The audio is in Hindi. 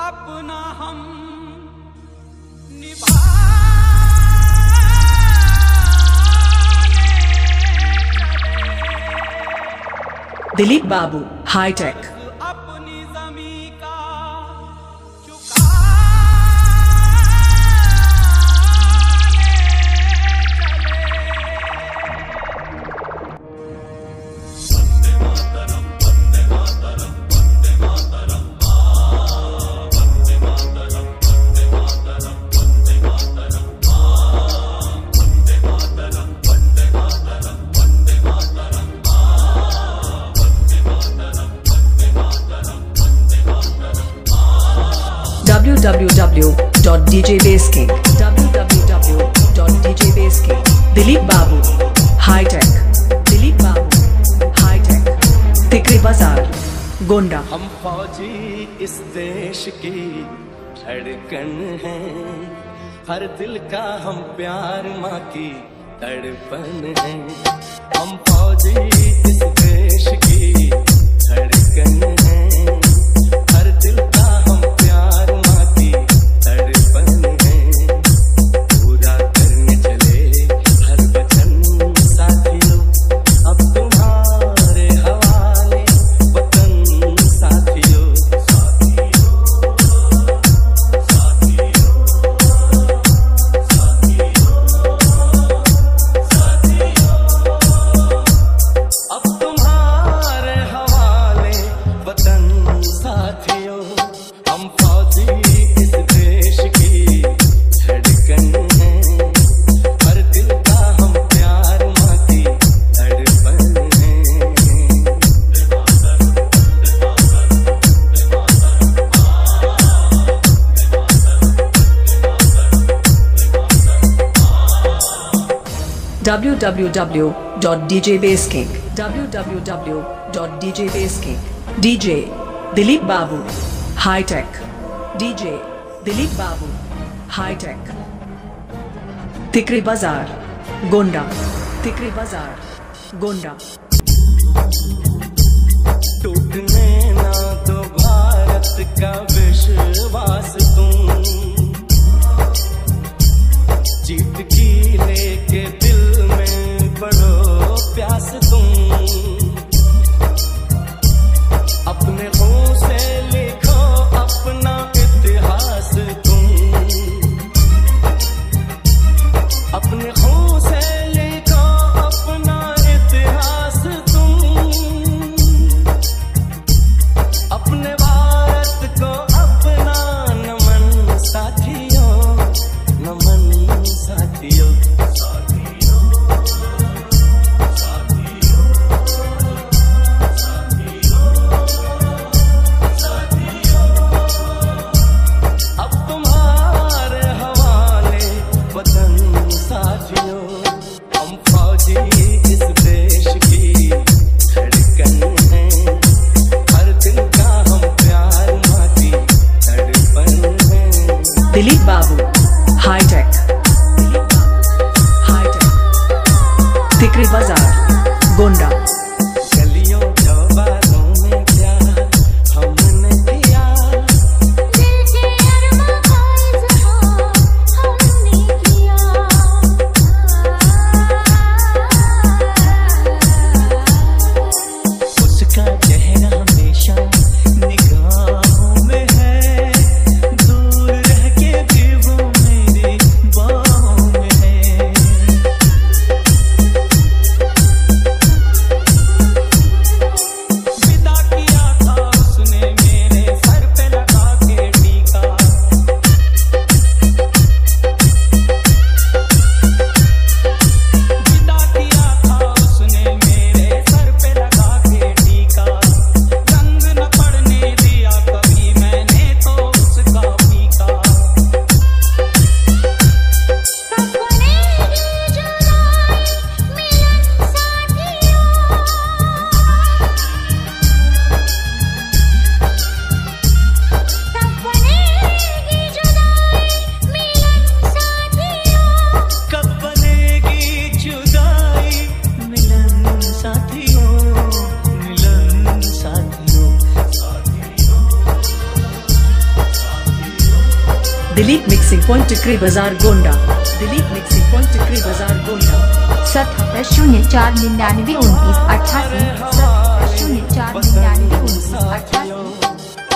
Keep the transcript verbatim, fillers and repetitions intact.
अपना हम निभा दिलीप बाबू हाईटेक अपनी जमीन का w w w dot d j bass king w w w dot d j bass king Dilip Babu hitech Dilip Babu hitech Tikri बाजार गोंडा। हम फौजी इस देश की धड़कन हैं, हर दिल का हम प्यार माँ की तड़पन है। हम फौजी इस देश की धड़कन हैं, हर दिल का हम प्यार माँ की तड़पन है। पूरा करने चले हर वचन साथियों, अब तुम्हारे हवाले वतन साथियों। अब तुम्हारे हवाले वतन साथियों, हम फौजी इस देश की धड़कन हैं, हर दिल का हम प्यार माँ की तड़पन है। w w w dot d j bass king w w w dot d j bass king dj Dilip Babu hitech dj Dilip Babu hitech Tikri बाजार गोंडा तिकरी बाजार गोंडा। टूटने ना दो भारत का विश्वास तुम, जीत की लेके दिल में बड़ो प्यास तुम। अपने खून से लिखो अपना इतिहास तुम, अपने खून से लिखो अपना इतिहास तुम। दिलीप मिक्सिंग पॉइंट टिकरी बाजार गोंडा। दिलीप मिक्सिंग पॉइंट टिकरी बाजार गोंडा। सतहत्तर शून्य चार निन्यानवे उनतीस अट्ठासी। सतहत्तर शून्य चार निन्यानवे उनतीस अट्ठासी।